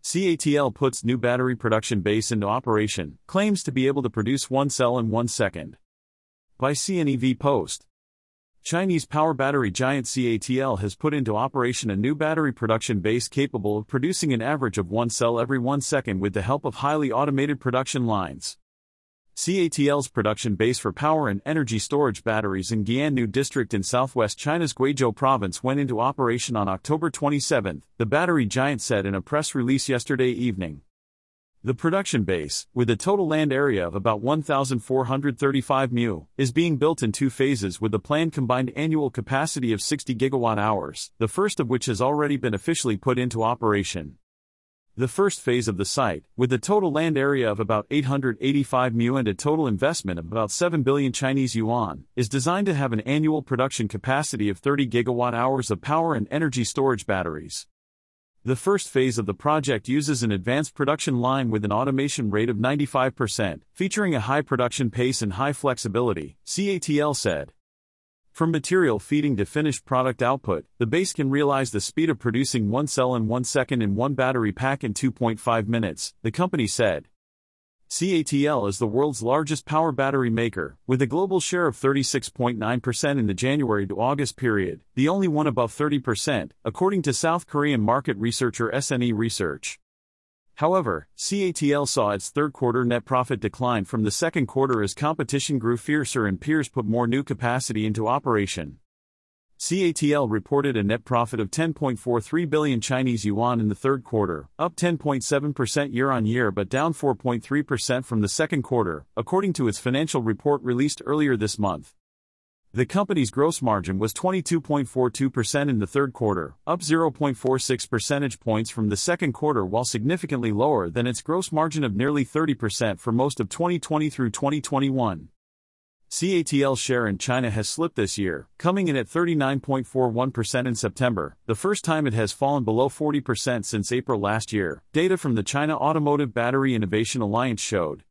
CATL puts new battery production base into operation, claims to be able to produce one cell in 1 second. By CNEV Post. Chinese power battery giant CATL has put into operation a new battery production base capable of producing an average of one cell every 1 second with the help of highly automated production lines. CATL's production base for power and energy storage batteries in Giannu district in southwest China's Guizhou province went into operation on October 27, the battery giant said in a press release yesterday evening. The production base, with a total land area of about 1,435 mu, is being built in 2 phases with a planned combined annual capacity of 60 gigawatt-hours, the first of which has already been officially put into operation. The first phase of the site, with a total land area of about 885 mu and a total investment of about 7 billion Chinese yuan, is designed to have an annual production capacity of 30 gigawatt-hours of power and energy storage batteries. The first phase of the project uses an advanced production line with an automation rate of 95%, featuring a high production pace and high flexibility, CATL said. From material feeding to finished product output, the base can realize the speed of producing one cell in 1 second in one battery pack in 2.5 minutes, the company said. CATL is the world's largest power battery maker, with a global share of 36.9% in the January to August period, the only one above 30%, according to South Korean market researcher SNE Research. However, CATL saw its third-quarter net profit decline from the second quarter as competition grew fiercer and peers put more new capacity into operation. CATL reported a net profit of 10.43 billion Chinese yuan in the third quarter, up 10.7% year-on-year but down 4.3% from the second quarter, according to its financial report released earlier this month. The company's gross margin was 22.42% in the third quarter, up 0.46 percentage points from the second quarter while significantly lower than its gross margin of nearly 30% for most of 2020 through 2021. CATL's share in China has slipped this year, coming in at 39.41% in September, the first time it has fallen below 40% since April last year, data from the China Automotive Battery Innovation Alliance showed.